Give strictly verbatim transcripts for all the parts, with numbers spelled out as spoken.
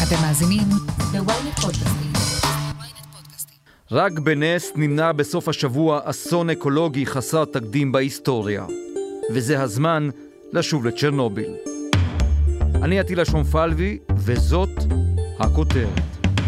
אתם מאזינים ל-ynet פודקאסטים. רק בנס נמנע בסוף השבוע אסון אקולוגי חסר תקדים בהיסטוריה. וזה הזמן לשוב לצ'רנוביל. אני עטילה שומפלבי, וזאת הכותרת.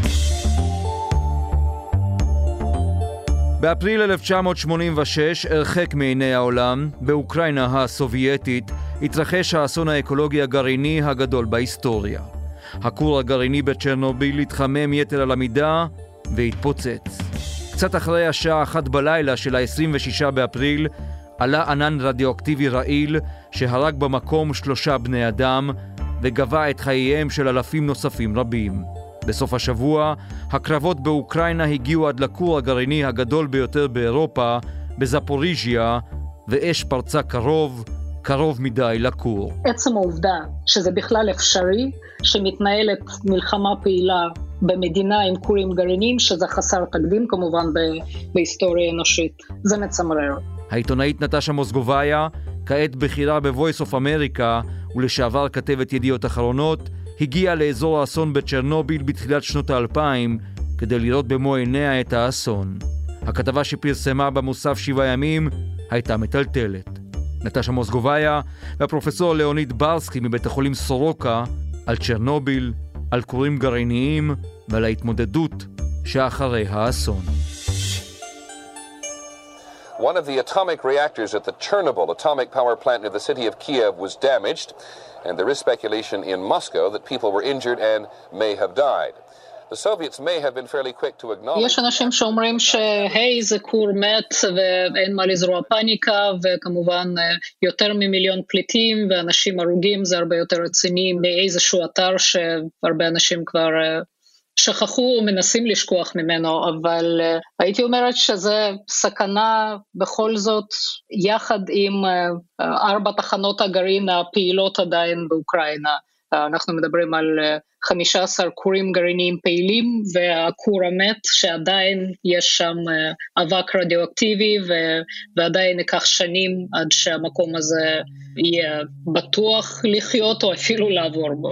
באפריל אלף תשע מאות שמונים ושש, הרחק מעיני העולם, באוקראינה הסובייטית, התרחש האסון האקולוגי הגרעיני הגדול בהיסטוריה. הכור הגרעיני בצ'רנוביל התחמם יתר על המידה והתפוצץ. קצת אחרי השעה אחת בלילה של ה-עשרים ושישה באפריל, עלה ענן רדיואקטיבי רעיל שהרג במקום שלושה בני אדם וגבה את חייהם של אלפים נוספים רבים. בסוף השבוע, הקרבות באוקראינה הגיעו עד לכור הגרעיני הגדול ביותר באירופה, בזפוריז'יה, ואש פרצה קרוב, קרוב מדי לכור. עצם העובדה שזה בכלל אפשרי, שמתנהלת מלחמה פעילה במדינה עם כורים גרעיניים, שזה חסר תקדים כמובן בהיסטוריה אנושית. זה מצמרר. העיתונאית נטשה מוסגוביה, כעת בכירה ב-Voice of America ולשעבר כתבת ידיעות אחרונות, הגיעה לאזור האסון בצ'רנוביל בתחילת שנות האלפיים כדי לראות במו עיניה את האסון. הכתבה שפרסמה במוסף שבעה ימים הייתה מטלטלת. נטשה מוסגוביה והפרופסור ליאוניד ברסקי מבית החולים סורוקה על צ'רנוביל, על כורים גרעיניים ועל ההתמודדות שאחרי האסון. One of the atomic reactors at the Chernobyl atomic power plant near the city of Kiev was damaged, and there is speculation in Moscow that people were injured and may have died. The Soviets may have been fairly quick to acknowledge... יש אנשים שאומרים שהי, זה כור מת ואין מה לזרוע פאניקה, וכמובן יותר ממיליון פליטים ואנשים הרוגים, זה הרבה יותר רציני מאיזשהו אתר שהרבה אנשים כבר שכחו ומנסים לשכוח ממנו, אבל uh, הייתי אומרת שזה סכנה בכל זאת, יחד עם uh, ארבע תחנות הגרעין הפעילות עדיין באוקראינה. Uh, אנחנו מדברים על uh, חמישה עשר כורים גרעיניים פעילים, והכור המת שעדיין יש שם uh, אבק רדיואקטיבי, ו- ועדיין ייקח שנים עד שהמקום הזה יהיה בטוח לחיות או אפילו לעבור בו.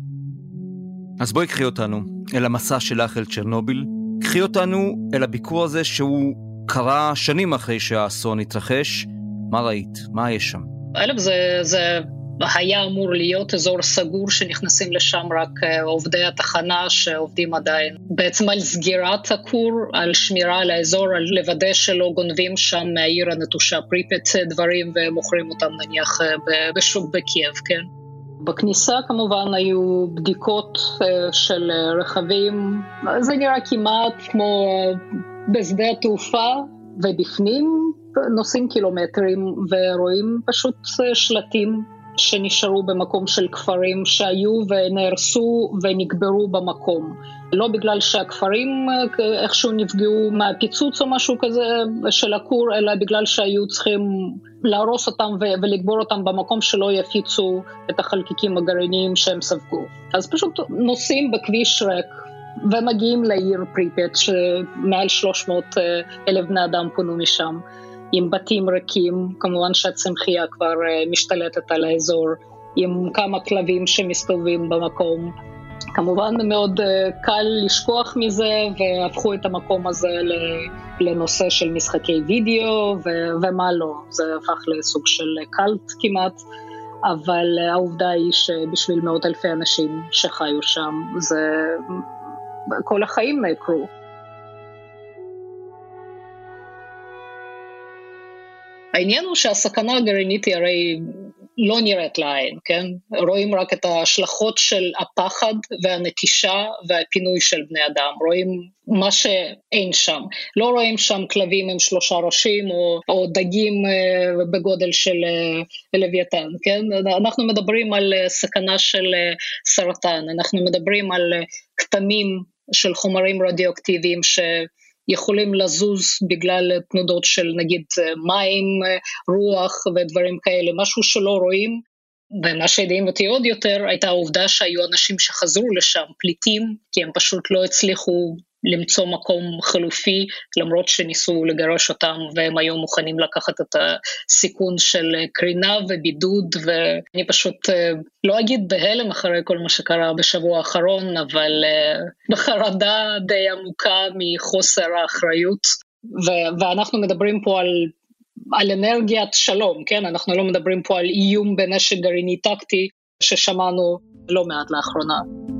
אז בואי קחי אותנו אל המסע שלך אל צ'רנוביל, קחי אותנו אל הביקור הזה שהוא קרה שנים אחרי שהאסון התרחש. מה ראית? מה יש שם? אלף זה, זה היה אמור להיות אזור סגור שנכנסים לשם רק עובדי התחנה שעובדים עדיין. בעצם על סגירת הכור, על שמירה על האזור, על לוודא שלא גונבים שם מהעיר הנטושה פריפט דברים ומוכרים אותם נניח בשוק בקייב, כן? בכניסה כמובן היו בדיקות של רכבים, זה נראה כמעט כמו בשדה התעופה, ובפנים נוסעים קילומטרים ורואים פשוט שלטים שנשארו במקום של כפרים שהיו ונהרסו ונקברו במקום. לא בגלל שהכפרים איכשהו נפגעו מהפיצוץ או משהו כזה של הכור, אלא בגלל שהיו צריכים להרוס אותם ולגבור אותם במקום שלא יפיצו את החלקיקים הגרעיניים שהם ספגו. אז פשוט נוסעים בכביש ריק ומגיעים לעיר פריפט, שמעל שלוש מאות אלף בני אדם פונו משם, עם בתים ריקים, כמובן שהצמחייה כבר משתלטת על האזור, עם כמה כלבים שמסתובבים במקום. כמובן מאוד קל לשכוח מזה, והפכו את המקום הזה לנושא של משחקי וידאו, ומה לא, זה הפך לסוג של קלט כמעט, אבל העובדה היא שבשביל מאות אלפי אנשים שחיו שם, זה כל החיים נעקרו. העניין הוא שהסכנה הגרעינית היא הרי לא נראית לעין, כן? רואים רק את ההשלכות של הפחד והנטישה והפינוי של בני אדם, רואים מה שאין שם. לא רואים שם כלבים עם שלושה ראשים או, או דגים בגודל של לוויתן, כן? אנחנו מדברים על סכנה של סרטן, אנחנו מדברים על כתמים של חומרים רדיואקטיביים ש... יכולים לזוז בגלל תנודות של נגיד מים, רוח ודברים כאלה, משהו שלא רואים. ומה שהדהים אותי עוד יותר הייתה העובדה שהיו אנשים שחזרו לשם, פליטים, כי הם פשוט לא הצליחו למצוא מקום חלופי, למרות שניסו לגרש אותם, והם היו מוכנים לקחת את הסיכון של קרינה ובידוד, ואני פשוט לא אגיד בהלם אחרי כל מה שקרה בשבוע האחרון, אבל בחרדה די עמוקה מחוסר האחריות, ו- ואנחנו מדברים פה על, על אנרגיית שלום, כן? אנחנו לא מדברים פה על איום בנשק גרעיני טקטי, ששמענו לא מעט לאחרונה.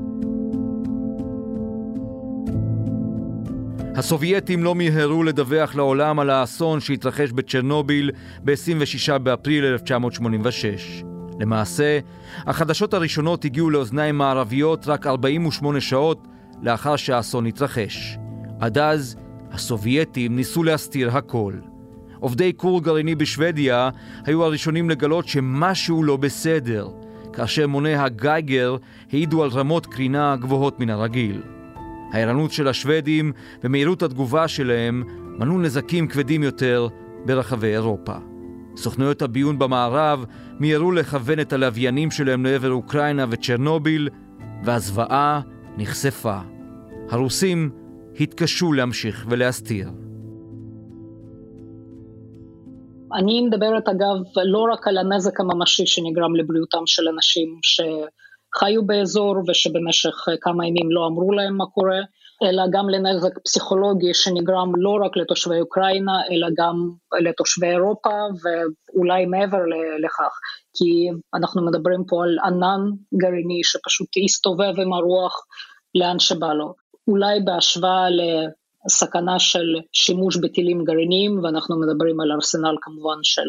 הסובייטים לא מיהרו לדווח לעולם על האסון שהתרחש בצ'רנוביל ב-עשרים ושישה באפריל אלף תשע מאות שמונים ושש. למעשה, החדשות הראשונות הגיעו לאוזניים מערביות רק ארבעים ושמונה שעות לאחר שהאסון התרחש. עד אז, הסובייטים ניסו להסתיר הכל. עובדי כור גרעיני בשוודיה היו הראשונים לגלות שמשהו לא בסדר, כאשר מוני הגייגר העידו על רמות קרינה גבוהות מן הרגיל. הערנות של השוודים ומהירות התגובה שלהם מנעו נזקים כבדים יותר ברחבי אירופה. סוכנויות הביון במערב מיהרו לכוון את הלוויינים שלהם לעבר אוקראינה וצ'רנוביל, והזוועה נחשפה. הרוסים התקשו להמשיך ולהסתיר. אני מדברת אגב לא רק על הנזק הממשי שנגרם לבריאותם של אנשים שחיו באזור ושבמשך כמה ימים לא אמרו להם מה קורה, אלא גם לנזק פסיכולוגי שנגרם לא רק לתושבי אוקראינה, אלא גם לתושבי אירופה ואולי מעבר לכך, כי אנחנו מדברים פה על ענן גרעיני שפשוט יסתובב עם הרוח לאן שבא לו. אולי בהשוואה לסכנה של שימוש בטילים גרעיניים, ואנחנו מדברים על ארסנל כמובן של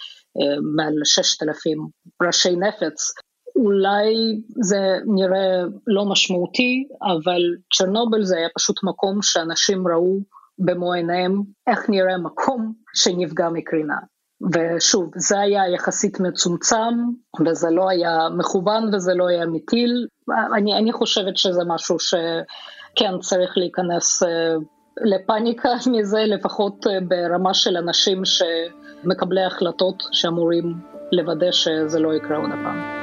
מעל ששת אלפים ראשי נפץ, אולי זה נראה לא משמעותי, אבל צ'רנוביל זה היה פשוט מקום שאנשים ראו במו עיניהם איך נראה מקום שנפגע מקרינה. ושוב, זה היה יחסית מצומצם, וזה לא היה מכוון וזה לא היה מטיל. אני, אני חושבת שזה משהו שכן צריך להיכנס לפאניקה מזה, לפחות ברמה של אנשים שמקבלי החלטות שאמורים לוודא שזה לא יקרה עוד הפעם.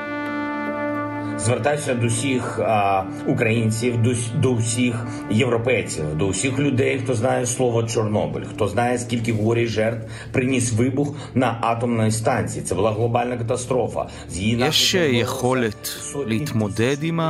Звертаюся до всіх а, українців, до, до всіх європейців, до всіх людей, хто знає слово Чорнобиль, хто знає, скільки горя і жертв приніс вибух на атомній станції. Це була глобальна катастрофа. יש יכולת להתמודד עם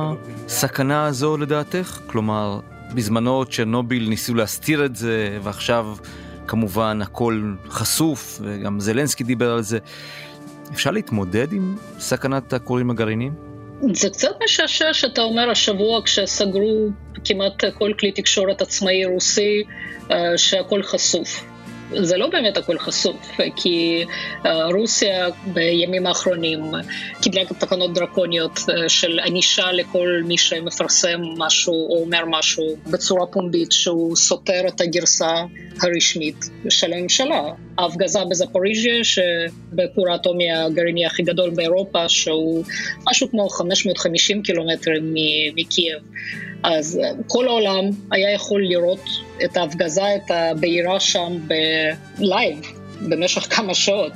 הסכנה הזו לדעתך? כלומר, בזמנו צ'רנוביל ניסו להסתיר את זה, ועכשיו כמובן הכל חשוף, וגם זלנסקי דיבר על זה. אפשר להתמודד עם סכנת הכורים הגרעיניים? זה קצת משעשע שאתה אומר השבוע כשסגרו כמעט כל כלי תקשורת עצמאי רוסי שהכל חשוף. זה לא באמת הכל חשוף, כי רוסיה בימים האחרונים קיבלה תקנות דרקוניות של ענישה לכל מי שמפרסם משהו או אומר משהו בצורה פומבית שהוא סותר את הגרסה הרשמית של הממשלה. ההפגזה בזפוריז'יה שבכור האטומי הגרעיני הכי גדול באירופה, שהוא משהו כמו חמש מאות וחמישים קילומטרים מקייב. אז כל העולם היה יכול לראות את ההפגזה, את הבעירה שם בלייב במשך כמה שעות,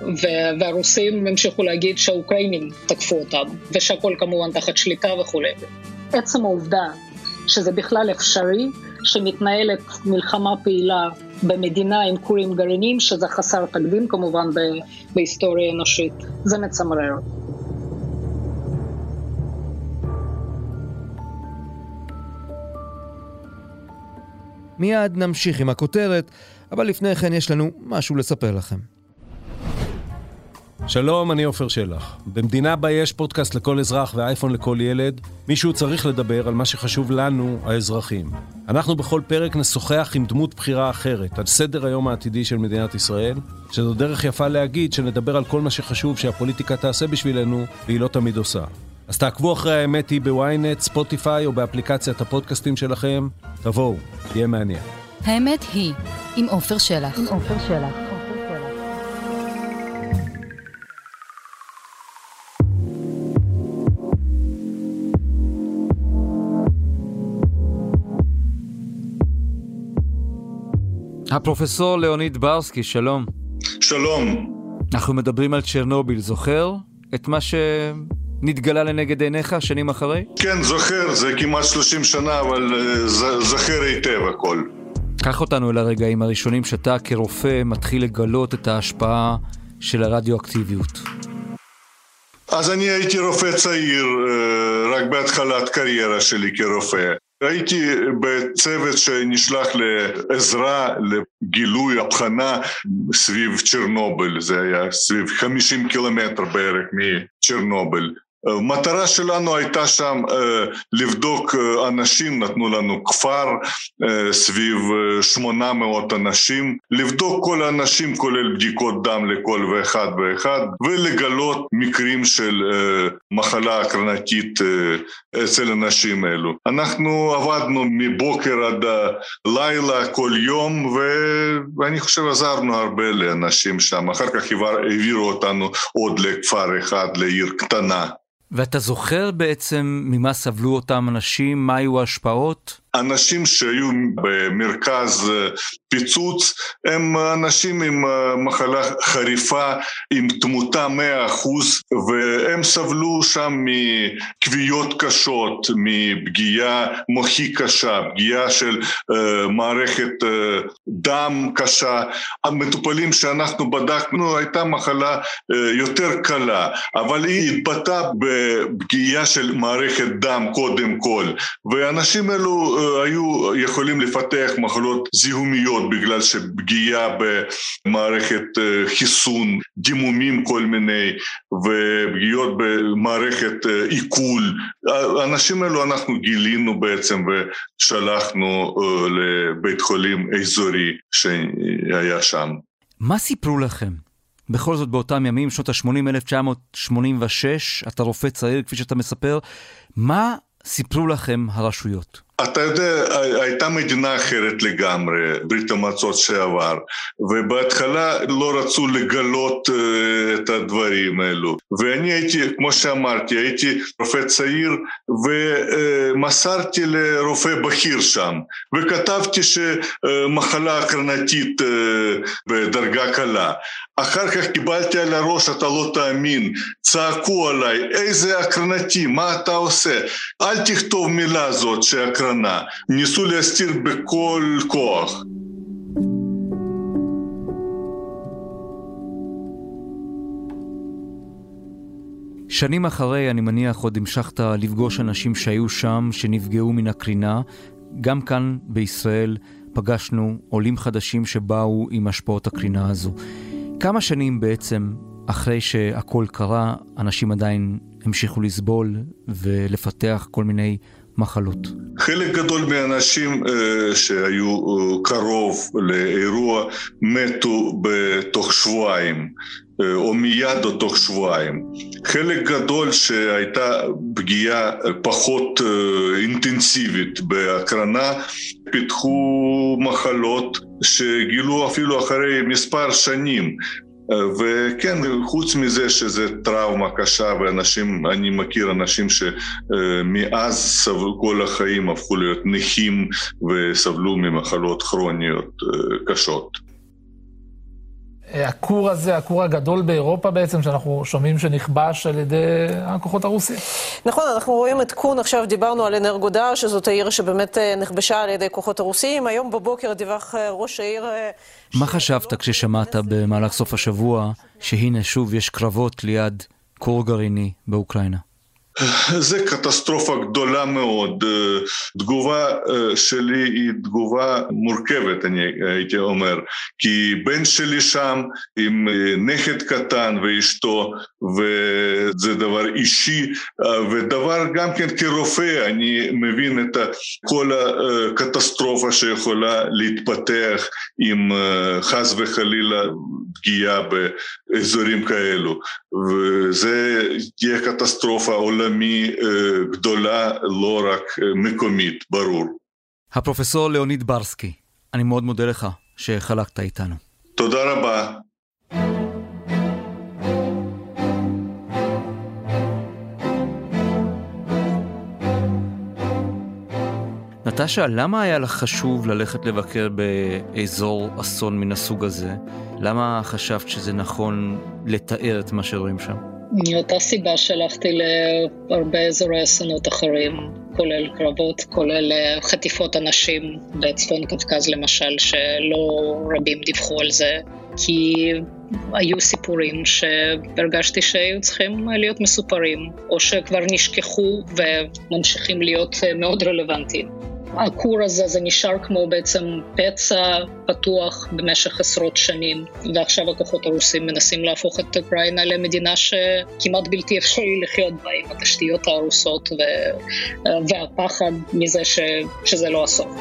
והרוסים המשיכו להגיד שהאוקראינים תקפו אותם, ושהכל כמובן תחת שליטה וכו'. עצם העובדה שזה בכלל אפשרי, שמתנהלת מלחמה פעילה במדינה עם כורים גרעיניים, שזה חסר תקדים כמובן בהיסטוריה אנושית, זה מצמרר. מיד נמשיך עם הכותרת, אבל לפני כן יש לנו משהו לספר לכם. שלום, אני עופר שלח. במדינה בה יש פודקאסט לכל אזרח ואייפון לכל ילד, מישהו צריך לדבר על מה שחשוב לנו, האזרחים. אנחנו בכל פרק נשוחח עם דמות בחירה אחרת, על סדר היום העתידי של מדינת ישראל, שזו דרך יפה להגיד שנדבר על כל מה שחשוב שהפוליטיקה תעשה בשבילנו, והיא לא תמיד עושה. אז תעקבו אחרי האמת היא בוויינט, ספוטיפיי או באפליקציית הפודקאסטים שלכם. תבואו, יהיה מעניין. האמת היא, עם עופר שלח. עם עופר שלח. הפרופסור ליאוניד ברסקי, שלום. שלום. אנחנו מדברים על צ'רנוביל, זוכר? את מה נתגלה לנגד עיניך שנים אחרי? כן, זוכר, זה כמעט שלושים שנה, אבל זוכר היטב הכל. קח אותנו אל הרגעים הראשונים שאתה כרופא מתחיל לגלות את ההשפעה של הרדיואקטיביות. אז אני הייתי רופא צעיר, רק בהתחלת קריירה שלי כרופא. הייתי בצוות שנשלח לעזרה לגילוי הבחנה סביב צ'רנוביל, זה היה סביב חמישים קילומטר בערך מצ'רנוביל. המטרה שלנו הייתה שם לבדוק אנשים, נתנו לנו כפר סביב שמונה מאות אנשים, לבדוק כל האנשים כולל בדיקות דם לכל ואחד ואחד, ולגלות מקרים של מחלה הקרנתית אצל אנשים אלו. אנחנו עבדנו מבוקר עד לילה כל יום, ואני חושב עזרנו הרבה לאנשים שם. אחר כך העבירו אותנו עוד לכפר אחד, לעיר קטנה. ואתה זוכר בעצם ממה סבלו אותם אנשים, מה היו ההשפעות? אנשים שהיו במרכז פיצוץ הם אנשים עם מחלה חריפה, עם תמותה מאה אחוז, והם סבלו שם מכוויות קשות, מפגיעה מוחי קשה, פגיעה של uh, מערכת uh, דם קשה. המטופלים שאנחנו בדקנו הייתה מחלה uh, יותר קלה, אבל היא התבטאה בפגיעה של מערכת דם קודם כל, ואנשים אלו היו יכולים לפתח מחלות זיהומיות בגלל שפגיעה במערכת חיסון, דימומים כל מיני, ופגיעות במערכת עיכול. האנשים האלו אנחנו גילינו בעצם ושלחנו לבית חולים אזורי שהיה שם. מה סיפרו לכם? בכל זאת באותם ימים, שנות ה-שמונים, אלף תשע מאות שמונים ושש, אתה רופא צעיר כפי שאתה מספר, מה סיפרו לכם הרשויות? אתה יודע, הייתה מדינה אחרת לגמרי, ברית המועצות שעבר, ובהתחלה לא רצו לגלות uh, את הדברים האלו. ואני הייתי, כמו שאמרתי, הייתי רופא צעיר, ומסרתי לרופא בכיר שם, וכתבתי שמחלה קרנתית uh, בדרגה קלה. אחר כך קיבלתי על הראש, אתה לא תאמין, צעקו עליי, איזה הקרנתי, מה אתה עושה? אל תכתוב מילה זאת שהקרנה, ניסו להסתיר בכל כוח. שנים אחרי, אני מניח, עוד המשכת לפגוש אנשים שהיו שם, שנפגעו מן הקרינה. גם כאן בישראל פגשנו עולים חדשים שבאו עם השפעות הקרינה הזו. כמה שנים בעצם אחרי שהכל קרה, אנשים עדיין המשיכו לסבול ולפתח כל מיני מחלות? חלק גדול מהאנשים uh, שהיו uh, קרוב לאירוע מתו בתוך שבועיים, uh, או מיד או תוך שבועיים. חלק גדול שהייתה פגיעה פחות uh, אינטנסיבית בהקרנה, פיתחו מחלות שגילו אפילו אחרי מספר שנים. וכן, חוץ מזה שזה טראומה קשה, ואנשים, אני מכיר אנשים שמאז סבלו כל החיים, הפכו להיות נכים וסבלו ממחלות כרוניות קשות. הכור הזה, הכור הגדול באירופה בעצם, שאנחנו שומעים שנכבש על ידי הכוחות הרוסים. נכון, אנחנו רואים את קון, עכשיו דיברנו על אנרגודר, שזאת העיר שבאמת נכבשה על ידי כוחות הרוסים. היום בבוקר דיווח ראש העיר... מה חשבת כששמעת במהלך סוף השבוע שהנה שוב יש קרבות ליד כור גרעיני באוקראינה? זה קטסטרופה גדולה מאוד. תגובה שלי היא תגובה מורכבת, אני הייתי אומר, כי בן שלי שם עם נכד קטן ואשתו, וזה דבר אישי, ודבר גם כן כרופא, אני מבין את כל הקטסטרופה שיכולה להתפתח עם חס וחלילה פגיעה באזורים כאלו, וזה תהיה קטסטרופה עולמי גדולה, לא רק מקומית, ברור. הפרופסור ליאוניד ברסקי, אני מאוד מודה לך שחלקת איתנו. תודה רבה. נטשה, למה היה לך חשוב ללכת לבקר באזור אסון מן הסוג הזה? למה חשבת שזה נכון לתאר את מה שרואים שם? מאותה סיבה שלחתי להרבה אזורי אסונות אחרים, כולל קרבות, כולל חטיפות אנשים בצפון קווקז למשל, שלא רבים דיווחו על זה, כי היו סיפורים שהרגשתי שהיו צריכים להיות מסופרים, או שכבר נשכחו וממשיכים להיות מאוד רלוונטיים. הכור הזה זה נשאר כמו בעצם פצע פתוח במשך עשרות שנים, ועכשיו הכוחות הרוסים מנסים להפוך את אוקראינה למדינה שכמעט בלתי אפשרי לחיות בה עם התשתיות הרוסות ו... והפחד מזה ש... שזה לא הסוף.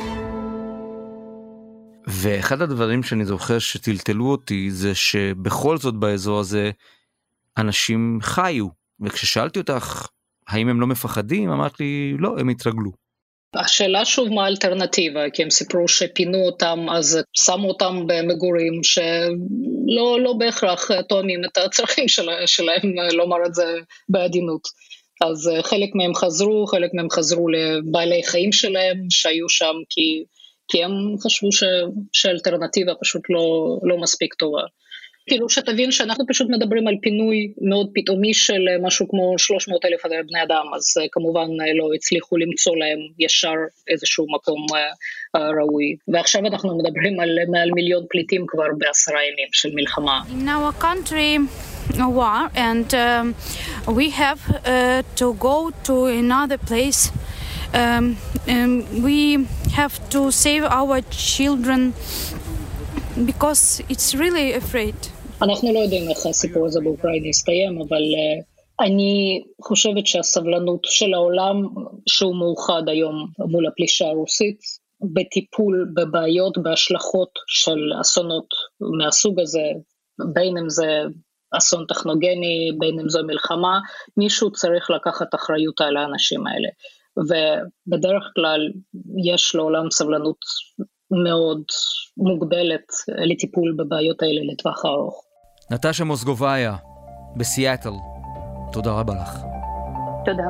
ואחד הדברים שאני זוכר שטלטלו אותי זה שבכל זאת באזור הזה אנשים חיו, וכששאלתי אותך האם הם לא מפחדים, אמרת לי לא, הם התרגלו. השאלה שוב מה האלטרנטיבה, כי הם סיפרו שפינו אותם, אז שמו אותם במגורים שלא לא בהכרח תואמים את הצרכים שלה, שלהם, לומר את זה בעדינות. אז חלק מהם חזרו, חלק מהם חזרו לבעלי חיים שלהם שהיו שם, כי, כי הם חשבו ש, שהאלטרנטיבה פשוט לא, לא מספיק טובה. כאילו שתבין שאנחנו פשוט מדברים על פינוי מאוד פתאומי של משהו כמו שלוש מאות אלף בני אדם, אז כמובן לא הצליחו למצוא להם ישר איזשהו מקום ראוי. ועכשיו אנחנו מדברים על מעל מיליון פליטים כבר בעשרה ימים של מלחמה. In our country a war and um, we have uh, to go to another place. Um, um, we have to save our children because it's really afraid. אנחנו לא יודעים איך הסיפור הזה באוקראינה יסתיים, אבל uh, אני חושבת שהסבלנות של העולם שהוא מאוחד היום מול הפלישה הרוסית, בטיפול בבעיות, בהשלכות של אסונות מהסוג הזה, בין אם זה אסון טכנוגני, בין אם זו מלחמה, מישהו צריך לקחת אחריות על האנשים האלה. ובדרך כלל יש לעולם סבלנות מאוד מוגבלת לטיפול בבעיות האלה לטווח הארוך. נטשה מוסגוביה, בסיאטל. תודה רבה לך. תודה.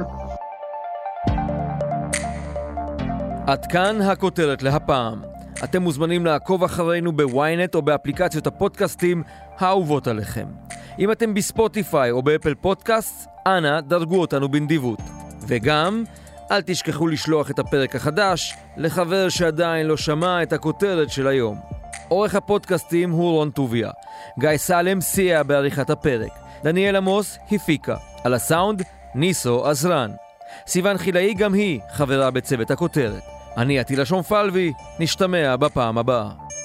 עד כאן הכותרת להפעם. אתם מוזמנים לעקוב אחרינו בוויינט או באפליקציות הפודקאסטים האהובות עליכם. אם אתם בספוטיפיי או באפל פודקאסט, אנא דרגו אותנו בנדיבות. וגם, אל תשכחו לשלוח את הפרק החדש לחבר שעדיין לא שמע את הכותרת של היום. עורך הפודקאסטים הוא רון טוביה. גיא סלם סייע בעריכת הפרק. דניאל עמוס הפיקה. על הסאונד, ניסו עזרן. סיוון חילאי גם היא חברה בצוות הכותרת. אני עטילה שומפלבי, נשתמע בפעם הבאה.